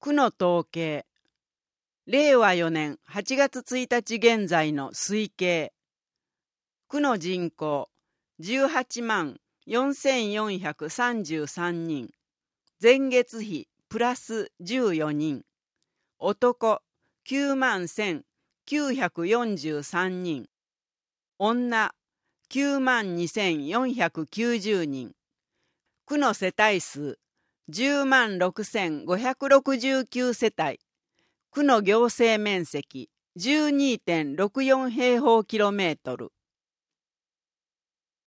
区の統計。令和4年8月1日現在の推計。区の人口18万4433人。前月比プラス14人。男9万1943人。女9万2490人。区の世帯数10万6569世帯。区の行政面積 12.64 平方キロメートル。